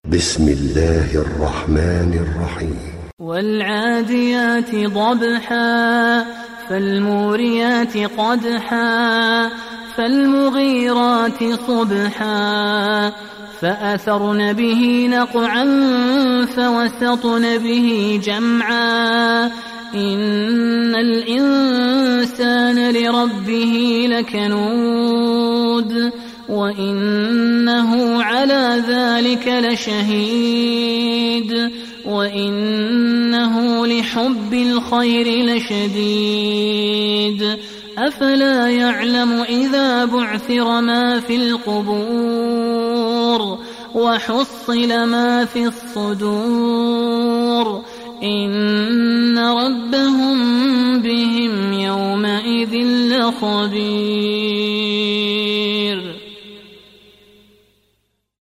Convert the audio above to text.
بسم الله الرحمن الرحيم. والعاديات ضبحا فالموريات قدحا فالمغيرات صبحا فأثرن به نقعا فوسطن به جمعا إن الإنسان لربه لكنود وإنه على ذلك لشهيد وإنه لحب الخير لشديد أفلا يعلم إذا بعثر ما في القبور وحصل ما في الصدور إن ربهم بهم يومئذ لخبير.